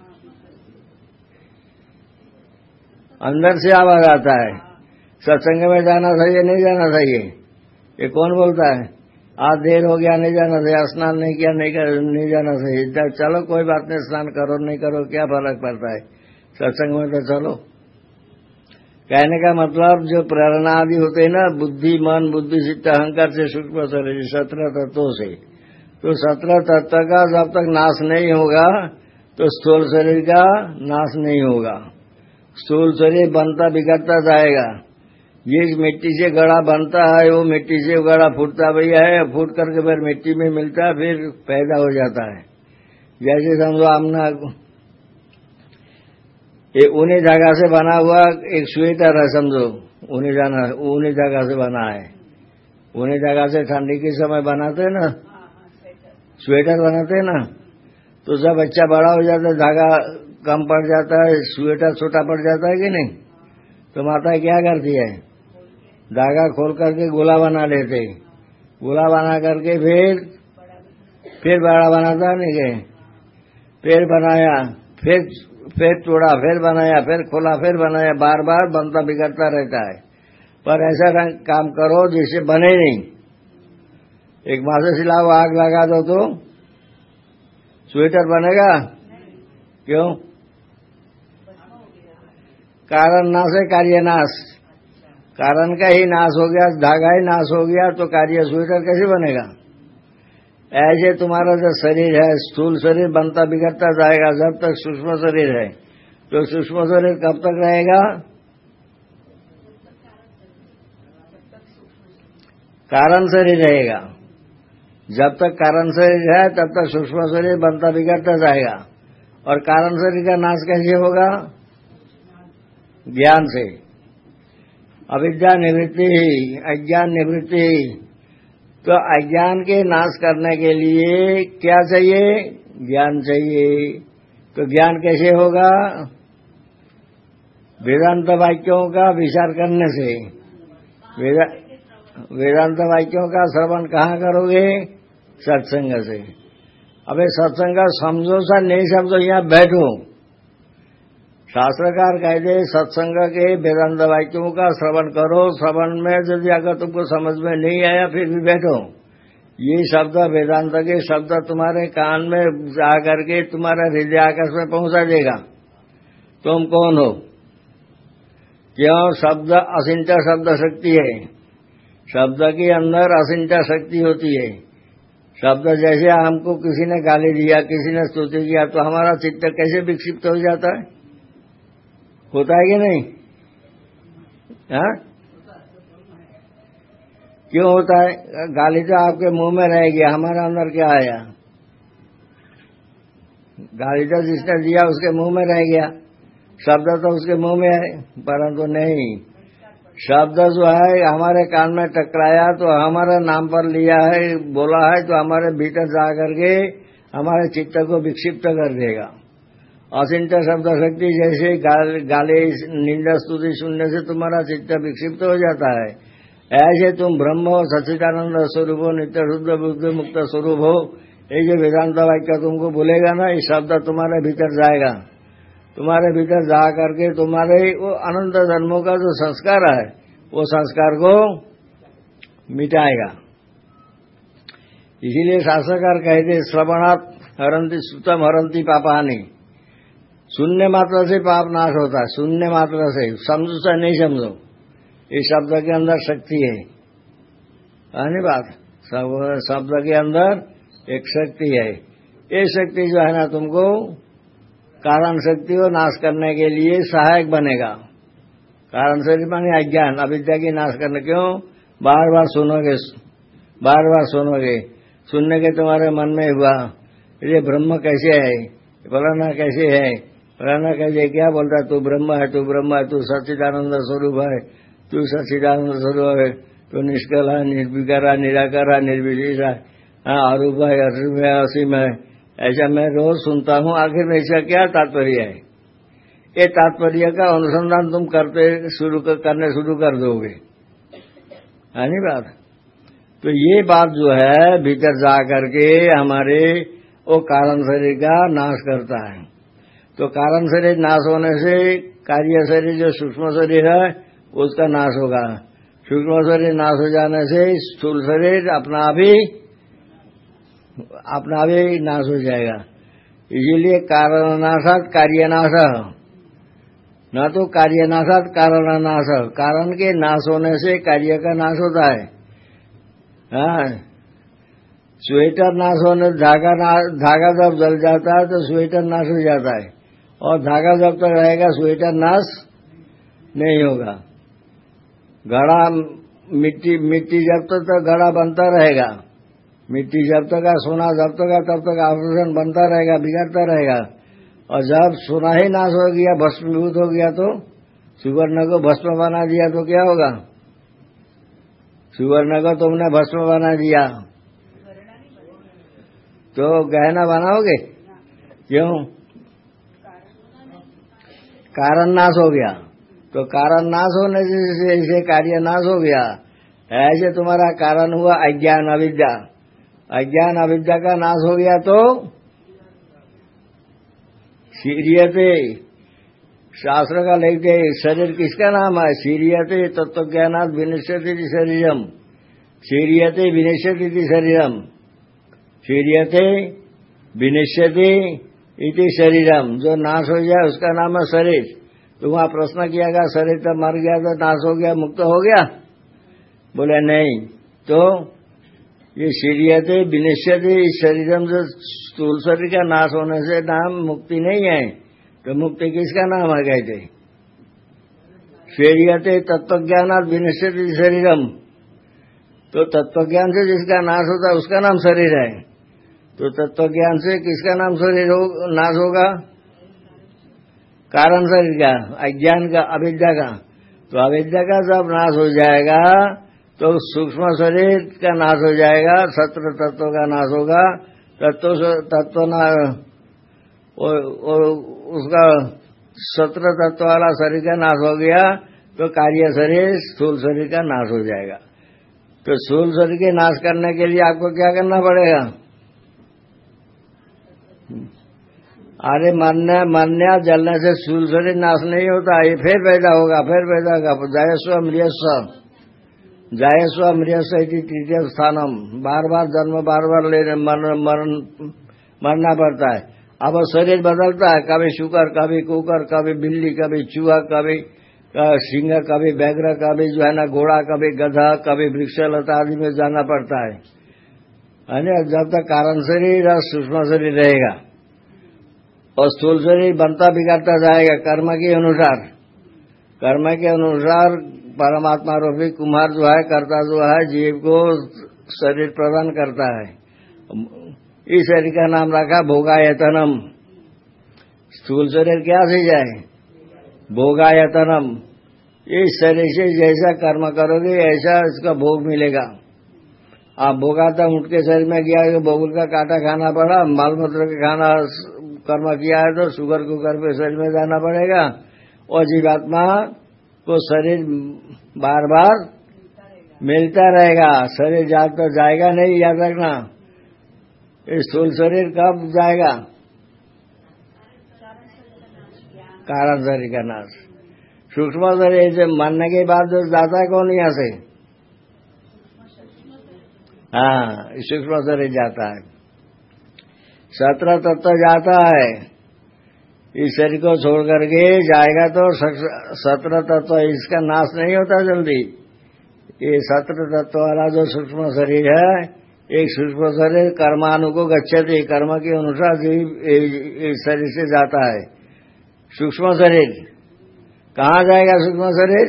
अंदर से आवाज आता है, सत्संग में जाना चाहिए, नहीं जाना चाहिए। ये कौन बोलता है? आज देर हो गया, नहीं जाना चाहिए, स्नान नहीं किया, नहीं कर, नहीं जाना चाहिए। चलो कोई बात नहीं, स्नान करो नहीं करो क्या फर्क पड़ता है, सत्संग में तो चलो। कहने का मतलब जो प्रेरणा आदि होते हैं ना, बुद्धि मन बुद्धि चित्त अहंकार से सूक्ष्म शरीर सत्रह तत्वों से, तो सत्रह तत्व का जब तक नाश नहीं होगा तो स्थूल शरीर का नाश नहीं होगा। स्थूल शरीर बनता बिगड़ता जाएगा। जिस मिट्टी से गड़ा बनता है वो मिट्टी से गड़ा फूटता भैया है, फूट करके फिर मिट्टी में मिलता है, फिर पैदा हो जाता है। जैसे समझो आमना ये ऊनी धागा से बना हुआ एक स्वेटर है, समझो ऊनी जाना ऊनी धागा से बना है। ऊनी धागा से ठंडी के समय बनाते हैं ना, स्वेटर बनाते हैं ना। तो जब बच्चा बड़ा हो जाता है, धागा कम पड़ जाता है, स्वेटर छोटा पड़ जाता है कि नहीं, तो माता क्या करती है? धागा खोल करके गोला बना लेते, गोला बना करके फिर फिर बड़ा बनाता नहीं गए, फिर बनाया, फिर फिर तोड़ा, फिर बनाया, फिर खोला, फिर बनाया, बार बार बनता बिगड़ता रहता है। पर ऐसा काम करो जिससे बने नहीं। एक मासे सिलाओ, आग लगा दो तो स्वेटर बनेगा? क्यों? कारण नाश है, कार्य नाश। कारण का ही नाश हो गया, धागा ही नाश हो गया, तो कार्य स्वेटर कैसे बनेगा? ऐसे तुम्हारा जो शरीर है, स्थूल शरीर बनता बिगड़ता जाएगा जब तक सूक्ष्म शरीर है। तो सूक्ष्म शरीर कब तक रहेगा? कारण शरीर रहेगा। जब तक कारण शरीर है तब तक सूक्ष्म शरीर बनता बिगड़ता जाएगा। और कारण शरीर का नाश कैसे होगा? ज्ञान से। अविद्या निवृत्ति ही, अज्ञान निवृत्ति ही। तो अज्ञान के नाश करने के लिए क्या चाहिए? ज्ञान चाहिए। तो ज्ञान कैसे होगा? वेदांत वाक्यों का विचार करने से। वेदा, वेदांत वाक्यों का श्रवण कहाँ करोगे? सत्संग से। अबे सत्संग समझो सा नहीं समझो, यहाँ बैठो। शास्त्रकार कहते सत्संग के वेदांत वाक्यों का श्रवण करो। श्रवण में यदि अगर तुमको समझ में नहीं आया फिर भी बैठो। ये शब्द वेदांत के शब्द तुम्हारे कान में जाकर के तुम्हारा हृदय आकाश में पहुंचा देगा। तुम कौन हो? क्यों? शब्द असिंचा शब्द शक्ति है, शब्द के अंदर असिंचा शक्ति होती है। शब्द जैसे हमको किसी ने गाली दिया, किसी ने स्तुति किया, तो हमारा चित्त कैसे विक्षिप्त हो जाता है? होता है कि नहीं? हाँ, क्यों होता है? गाली तो आपके मुंह में रह गया, हमारा अंदर क्या आया? गाली तो जिसने दिया उसके मुंह में रह गया, शब्द तो उसके मुंह में है, परंतु नहीं, शब्द जो है हमारे कान में टकराया तो हमारे नाम पर लिया है, बोला है, तो हमारे भीतर जा करके हमारे चित्त को विक्षिप्त कर देगा। अचिंत्य शब्द शक्ति जैसे गाल, गाली निंदा स्तुति सुनने से तुम्हारा चित्त विक्षिप्त हो जाता है, ऐसे तुम ब्रह्म हो, सच्चिदानंद स्वरूप हो, नित्य शुद्ध बुद्ध मुक्त स्वरूप हो, ये जो वेदांत वाक्य तुमको बोलेगा ना, ये शब्द तुम्हारे भीतर जाएगा, तुम्हारे भीतर जा करके तुम्हारे वो अनंत जन्मों का जो संस्कार है वो संस्कार को मिटाएगा। इसीलिए शास्त्रकार कहते श्रवणात् हरंती सुतम हरंती पापानि, सुनने मात्र से पाप नाश होता है, सुनने मात्र से, समझो से नहीं समझो, इस शब्द के अंदर शक्ति है, है बात। शब्द के अंदर एक शक्ति है, ये शक्ति जो है ना तुमको कारण शक्ति को नाश करने के लिए सहायक बनेगा। कारण शक्ति माने अज्ञान अविद्या की नाश करने। क्यों? बार बार सुनोगे, बार बार सुनोगे, सुनने के तुम्हारे मन में हुआ ये ब्रह्म कैसे है, फलाना कैसे है, फलाना कैसे, क्या बोलता है? तू ब्रह्म है, तू ब्रह्म है, तू सच्चिदानंद स्वरूप है, तू सच्चिदानंद स्वरूप है, तू निष्कल है, निर्विकार है, निराकार है, निर्विशेष है, हाँ अरूप है, अरूप है, असीम है। ऐसा मैं रोज सुनता हूँ, आखिर में इसका क्या तात्पर्य है? ये तात्पर्य का अनुसंधान तुम करते शुरू कर, करने शुरू कर दोगे, है नहीं बात? तो ये बात जो है भीतर जा करके हमारे वो कारण शरीर का नाश करता है। तो कारण शरीर नाश होने से कार्य शरीर जो सूक्ष्म शरीर है उसका नाश होगा, सूक्ष्म शरीर नाश हो जाने से स्थूल शरीर अपना भी अपना भी नाश हो जाएगा। इसीलिए कारणनाशात कार्यनाश, न तो कार्यनाशात कारणनाश, कारण के नाश होने से कार्य का नाश होता है। हाँ, स्वेटर नाश होने, धागा धागा जब जल जाता है तो स्वेटर नाश हो जाता है, और धागा जब तक रहेगा स्वेटर नाश नहीं होगा। घड़ा मिट्टी मिट्टी जब तक तो घड़ा बनता रहेगा, मिट्टी जब तक, सोना जब तक, तब तक आभूषण बनता रहेगा, बिगड़ता रहेगा, और जब सोना ही नाश हो गया, भस्मीभूत हो गया, तो सुवर्ण को भस्म बना दिया तो क्या होगा? सुवर्ण को तुमने भस्म बना दिया तो गहना बनाओगे? क्यों? कारण नाश हो गया। तो कारण नाश होने से इसे कार्य नाश हो गया। ऐसे तुम्हारा कारण हुआ अज्ञान अविद्या, अज्ञान अविद्या का नाश हो गया तो शीरियते, शास्त्र का लिखते शरीर किसका नाम है? शीरियते तत्वज्ञानात् विनश्यति शरीरम, शीरियते विनश्यति शरीरम, शीरियते विनश्यति इति शरीरम, जो नाश हो जाए उसका नाम है शरीर। तो वहां प्रश्न किया गया शरीर तो मर गया तो नाश हो गया, मुक्त हो गया? बोले नहीं। तो ये शीरियते विनश्यति शरीरम, जो स्थूल शरीर का नाश होने से नाम मुक्ति नहीं है, तो मुक्ति किसका नाम है? कहते शीरियते तत्वज्ञानात् विनश्यति शरीरम, तो तत्वज्ञान से जिसका नाश होता है उसका नाम शरीर है। तो तत्वज्ञान से किसका नाम शरीर हो, नाश होगा? कारण शरीर का, अज्ञान का, अविद्या का। तो अविद्या का जब नाश हो जाएगा तो सूक्ष्म शरीर का नाश हो जाएगा, सत्र तत्व का नाश होगा, तत्व तत्व ना उसका सत्र तत्व वाला शरीर का नाश हो गया तो कार्य शरीर स्थूल शरीर का नाश हो जाएगा। तो स्थूल शरीर के नाश करने के लिए आपको क्या करना पड़ेगा? अरे मरने मरने जलने से स्थूल शरीर नाश नहीं होता, ये फिर पैदा होगा, फिर पैदा होगा। जायस्व मृयस्व, जायस्व मृयस्व इति तृतीय स्थानम, बार बार जन्म बार बार लेने मरण मरण मरना पड़ता है। अब शरीर बदलता है, कभी शुकर, कभी कुकर, कभी बिल्ली, कभी चूहा, कभी सिंह, कभी व्याघ्र, कभी जो है ना घोड़ा, कभी गधा, कभी वृक्ष लता आदि में जाना पड़ता है है ना। जब तक कारण शरीर और सूक्ष्म शरीर रहेगा और स्थूल शरीर बनता बिगड़ता जाएगा कर्म के अनुसार। कर्म के अनुसार परमात्मा रूपी कुम्हार जो है, कर्ता जो है, जीव को शरीर प्रदान करता है। इस शरीर का नाम रखा भोगायतनम। स्थूल शरीर क्या चीज है? भोगायतनम। इस शरीर से जैसा कर्म करोगे ऐसा इसका भोग मिलेगा। आप भोगाता उठ के शरीर में गया कि बबुल का कांटा खाना पड़ा, माल मूत्र का खाना कर्म किया है तो शुगर कुकर पे शरीर में जाना पड़ेगा। और जीवात्मा को शरीर बार बार मिलता रहेगा। शरीर जा तो जाएगा नहीं, याद रखना। स्थूल शरीर कब जाएगा? कारण शरीर का नाश। सूक्ष्म शरीर से मरने के बाद जो जाता है कौन यहाँ से? हाँ, सूक्ष्म शरीर जाता है। सत्रह तत्व जाता है। इस शरीर को छोड़ करके जाएगा तो सत्रह तत्व, इसका नाश नहीं होता जल्दी। ये सत्रह तत्व वाला जो सूक्ष्म शरीर है, एक सूक्ष्म शरीर कर्मानुको गच्छति, कर्म के अनुसार जीव इस शरीर से जाता है। सूक्ष्म शरीर कहाँ जाएगा? सूक्ष्म शरीर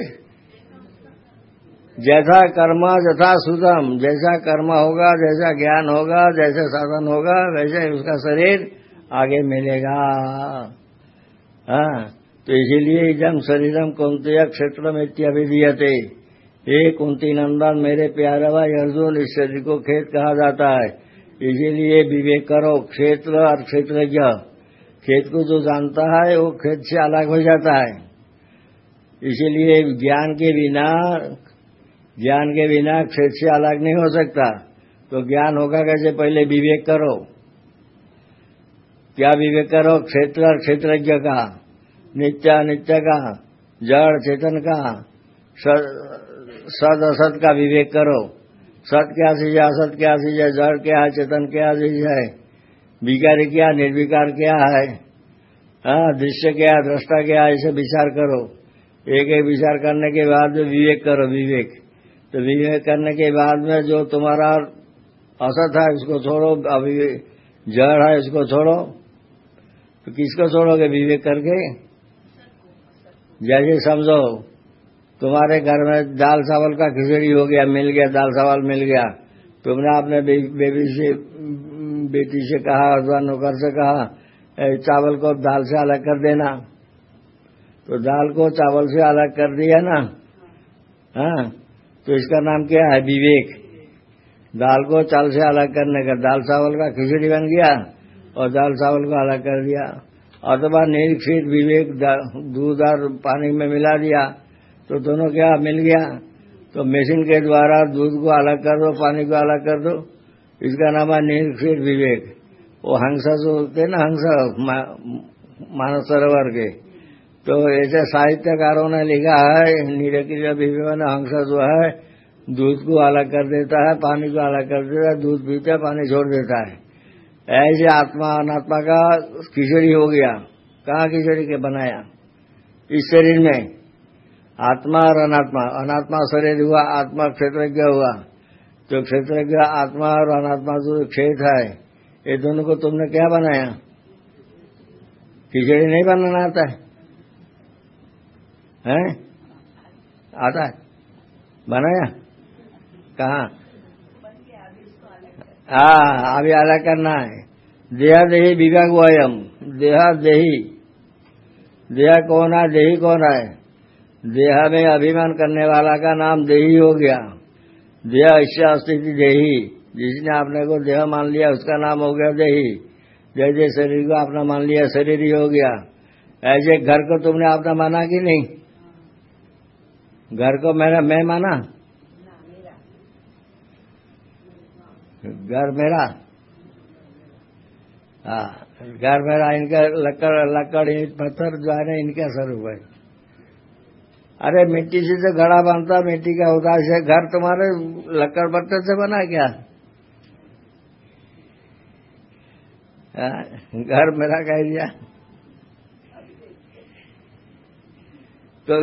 जैसा कर्म जथा सुतम, जैसा कर्म होगा, जैसा ज्ञान होगा, जैसा साधन होगा, वैसे उसका शरीर आगे मिलेगा। हाँ, तो इसीलिए इदं शरीरम कौन्तेय क्षेत्रम इत्यभिधीयते। हे कुंती नंदन, मेरे प्यारे भाई अर्जुन, इस शरीर को खेत कहा जाता है। इसीलिए विवेक करो। क्षेत्र और क्षेत्रज्ञ, खेत को जो जानता है वो खेत से अलग हो जाता है। इसीलिए ज्ञान के बिना ज्ञान के बिना क्षेत्र से अलग नहीं हो सकता। तो ज्ञान होगा कैसे? पहले विवेक करो। क्या विवेक करो? क्षेत्र और क्षेत्रज्ञ का, नित्य अनित्य का, जड़ चेतन का, सद असत का विवेक करो। सत क्या चीज है, असत क्या चीज है, जड़ क्या है, चेतन क्या चीज है, विकारी क्या, निर्विकार क्या है, हाँ, दृश्य क्या, दृष्टा क्या, ऐसे विचार करो। एक एक विचार करने के बाद विवेक करो। विवेक तो विवेक करने के बाद में जो तुम्हारा असत है उसको छोड़ो, अभी जड़ है उसको छोड़ो। तो किसको छोड़ोगे विवेक करके? जैसे समझो तुम्हारे घर में दाल चावल का खिचड़ी हो गया, मिल गया, दाल चावल मिल गया। तुमने अपने बेबी से बेटी से कहा अथवा नौकर से कहा चावल को दाल से अलग कर देना। तो दाल को चावल से अलग कर दिया ना, हाँ, तो इसका नाम क्या है? विवेक। दाल को चावल से अलग करने का, दाल चावल का खिचड़ी बन गया और दाल चावल को अलग कर दिया। अथवा निरीक्षित विवेक, दूध और पानी में मिला दिया तो दोनों क्या मिल गया। तो मशीन के द्वारा दूध को अलग कर दो, पानी को अलग कर दो, इसका नाम है निरीक्षित विवेक। वो हंसा जो होते हैं ना, हंसा मानस सरोवर के, तो ऐसे साहित्यकारों ने लिखा है निरीक्षित विवेक हंसा जो है दूध को अलग कर देता है, पानी को अलग कर देता है, दूध पीता है, पानी छोड़ देता है। ऐसे आत्मा अनात्मा का खिचड़ी हो गया। कहाँ खिचड़ी के बनाया? इस शरीर में आत्मा और अनात्मा। अनात्मा शरीर हुआ, आत्मा क्षेत्रज्ञ हुआ। तो क्षेत्रज्ञ आत्मा और अनात्मा जो क्षेत्र है, ये दोनों को तुमने क्या बनाया? खिचड़ी नहीं बनाना आता है, हैं? आता है? बनाया? कहाँ? हाँ, अभी अलग करना है। देहा देही विवेक वयम। देहा देही, देहा कौन है, देही कौन है? देहा में अभिमान करने वाला का नाम देही हो गया। देह इच्छा स्थिति देही, जिसने अपने को देह मान लिया उसका नाम हो गया देही। जैसे शरीर को अपना मान लिया शरीर ही हो गया। ऐसे घर को तुमने अपना माना कि नहीं? घर को मेरा मैं माना, घर मेरा, हाँ, घर मेरा। इनका लकड़ लकड़ ईंट पत्थर जो है ना, इनका स्वरूप है। अरे मिट्टी से तो घड़ा बनता, मिट्टी का होता है। घर तुम्हारे लकड़ पत्थर से बना क्या? घर मेरा कह दिया। तो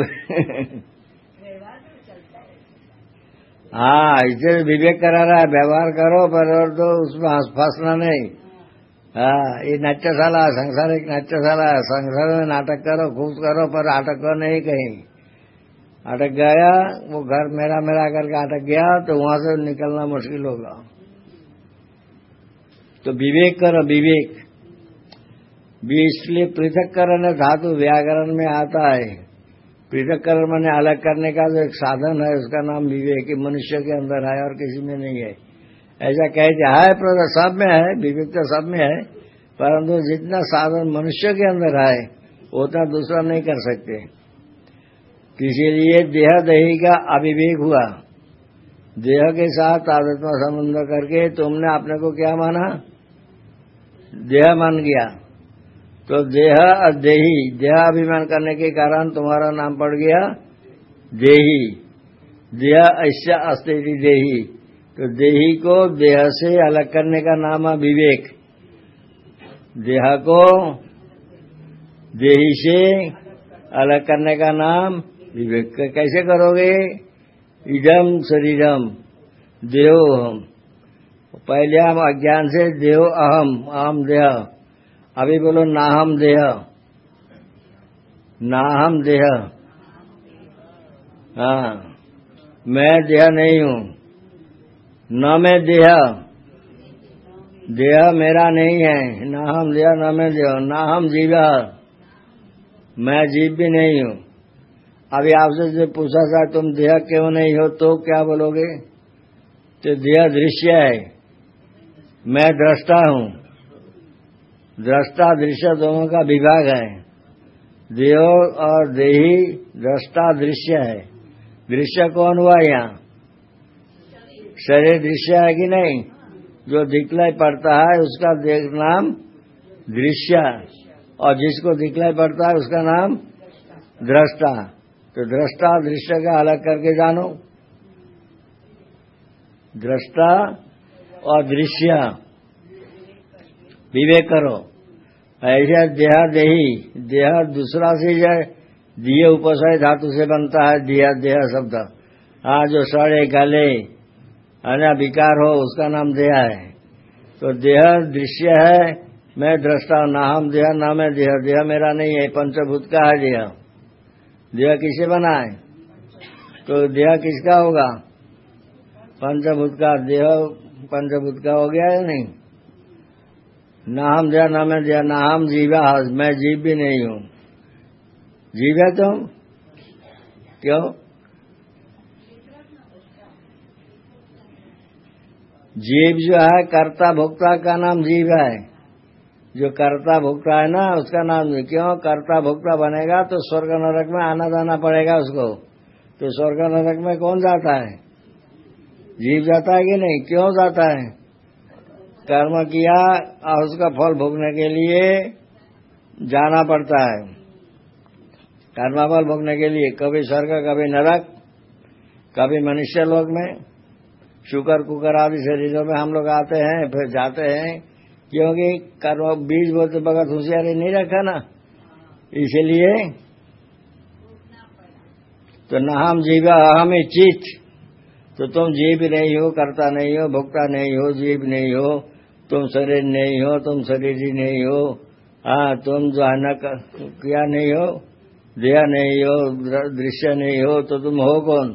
हाँ, इसे विवेक करा रहा है, व्यवहार करो पर और तो उसमें फंसना नहीं। हाँ, ये नाट्यशाला, सांसारिक नाट्यशाला, संसार में नाटक करो, खूब करो, पर अटको नहीं कहीं। अटक गया वो घर मेरा मेरा करके अटक गया तो वहां से निकलना मुश्किल होगा। तो विवेक करो, विवेक भी। इसलिए पृथक्करण धातु व्याकरण में आता है। पृथक्करण माने अलग करने का जो एक साधन है उसका नाम विवेक है। मनुष्य के अंदर है और किसी में नहीं है, ऐसा कहते है। सब में है, विवेक तो सब में है, परंतु जितना साधन मनुष्य के अंदर है उतना दूसरा नहीं कर सकते। इसीलिए देह दही का अविवेक हुआ। देह के साथ आध्यात्म संबंध करके तुमने अपने को क्या माना? देह मान गया। तो देह और देही, देह अभिमान करने के कारण तुम्हारा नाम पड़ गया देही। देह ऐसा अस्थिति देही। तो देही को देह से अलग करने का नाम है विवेक। देह को देही से अलग करने का नाम विवेक। कैसे करोगे? इदम शरीरम देहो अहम। पहले हम अज्ञान से देहो अहम, अहम देह। अभी बोलो नाहम देह, नाहम देह। हाँ, मैं देह नहीं हूँ, न मैं देह, देह मेरा नहीं है। नाहम देह, न मैं देह, नाहम जीव, मैं जीव भी नहीं हूँ। अभी आपसे जो पूछा था तुम देह क्यों नहीं हो, तो क्या बोलोगे? तो देह दृश्य है, मैं दृष्टा हूँ। दृष्टा दृश्य दोनों का विभाग है। देह और देही दृष्टा दृश्य है। दृश्य कौन हुआ यहाँ? शरीर दृश्य है कि नहीं? जो दिखलाई पड़ता है उसका देख नाम दृश्य, और जिसको दिखलाई पड़ता है उसका नाम दृष्टा। तो दृष्टा दृश्य का अलग करके जानो। दृष्टा और दृश्य विवेक करो। ऐसा देहा देही, देह दूसरा से जो दिए उपसय धातु से बनता है। दिया देह शब्द, हाँ, जो सड़े गले अन्य विकार हो उसका नाम देह है। तो देह दृश्य है, मैं दृष्टा। ना हम देह, ना मैं देह, देह मेरा नहीं है, पंचभूत का है देह। देह किसे बना है? तो देह किसका होगा? पंचभूत का। देह पंचभूत का हो गया या नहीं? ना हम दिया, ना मैं दिया, ना हम जीवा, मैं जीव भी नहीं हूँ। जीव है तुम? क्यों? जीव जो है कर्ता भोक्ता का नाम जीव है। जो कर्ता भोक्ता है ना उसका नाम। क्यों? कर्ता भोक्ता बनेगा तो स्वर्ग नरक में आना जाना पड़ेगा उसको। तो स्वर्ग नरक में कौन जाता है? जीव जाता है कि नहीं? क्यों जाता है? कर्म किया और उसका फल भोगने के लिए जाना पड़ता है। कर्म फल भोगने के लिए कभी स्वर्ग, कभी नरक, कभी मनुष्य लोक में, शुकर कुकर आदि शरीरों में हम लोग आते हैं, फिर जाते हैं। क्योंकि कर्म बीज बोते बगत होशियारी नहीं रखा ना, इसलिए। तो न हम जीवा अहम चित। तो तुम जीव नहीं हो, कर्ता नहीं हो, भोक्ता नहीं हो, जीव नहीं हो, तुम शरीर नहीं हो, तुम शरीर ही नहीं हो। हाँ, तुम जो है न क्या नहीं हो? देह नहीं हो, दृश्य नहीं हो, तो तुम हो कौन?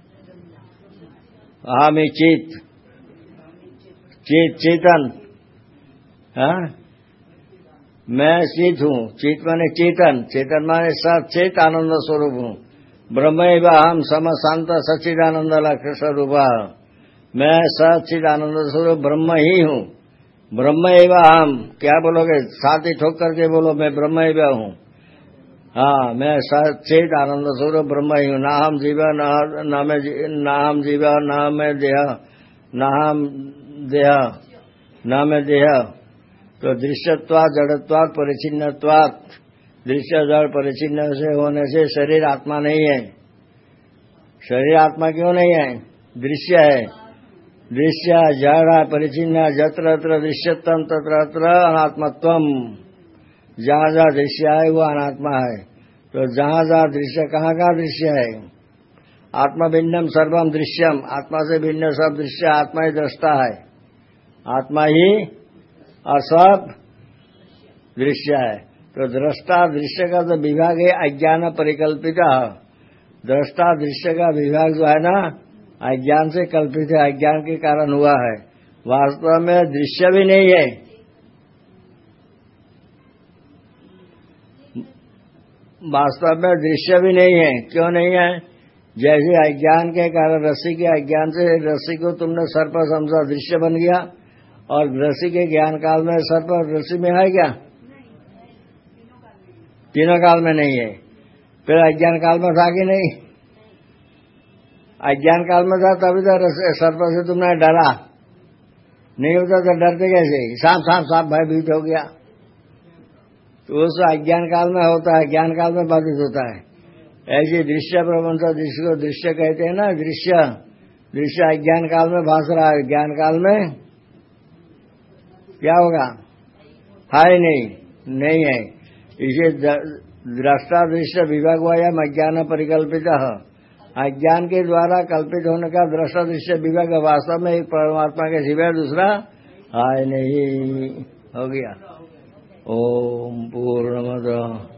अहम चित, चित चेतन। हाँ, मैं चित हूँ। चित माने चेतन, चेतन माने सचित आनंद स्वरूप हूँ। ब्रह्म हम सम शांत सच्चिदानंद लक्ष्य स्वरूप। मैं सच्चिदानंद स्वरूप ब्रह्म ही हूँ। ब्रह्म एवं हम, क्या बोलोगे? साथ ही ठोक करके बोलो, मैं ब्रह्म एवं हूँ। हाँ, मैं सच्चिद आनंद स्वरूप ब्रह्म ही हूँ। ना हम जीव, ना मैं, ना हम जीव, ना मैं देह, ना हम देह, ना मैं देह। तो दृश्यत्वात् जड़त्वात् परिचिन्नत्वात्, दृश्य जड़ परिचिन्न से होने से शरीर आत्मा नहीं है। शरीर आत्मा क्यों नहीं है? दृश्य है। दृश्य जड़ परिचिन्न, जत्र तत्र दृश्यत्वम तत्र तत्र अनात्मत्वम। जहाँ जहाँ दृश्य है वो अनात्मा है। तो जहां जहां दृश्य, कहाँ कहाँ दृश्य है? आत्मा भिन्नम सर्वम दृश्यम, आत्मा से भिन्न सब दृश्य, आत्मा ही दृष्टा है, आत्मा ही और सब दृश्य है। तो दृष्टा दृश्य का जो विभाग है अज्ञान परिकल्पित, दृष्टा दृश्य का विभाग जो है ना अज्ञान से कल्पित है, अज्ञान के कारण हुआ है। वास्तव में दृश्य भी नहीं है, वास्तव में दृश्य भी नहीं है। क्यों नहीं है? जैसे अज्ञान के कारण रस्सी के अज्ञान से रस्सी को तुमने सर्प समझा, दृश्य बन गया, और रस्सी के ज्ञान काल में सर्प रस्सी में है क्या? तीनों काल में नहीं है। फिर अज्ञान काल में था कि नहीं? अज्ञान काल में था तभी तो सर्प से तुमने डरा, नहीं होता तो डरते कैसे? सांप सांप सांप भयभीत हो गया। तो उस अज्ञान काल में होता है, ज्ञान काल में बाधित होता है। ऐसे दृश्य प्रबंध दृश्य को दृश्य कहते हैं ना, दृश्य दृश्य अज्ञान काल में भास रहा है, ज्ञान काल में क्या होगा? है नहीं, नहीं है। इसे दृष्टा दृश्य विभाग वयम अज्ञान परिकल्पित, अज्ञान के द्वारा कल्पित होने का दृष्टा दृश्य विभाग वास्तव में एक परमात्मा के सिवाय दूसरा है नहीं। हो गया। ओम पूर्णमद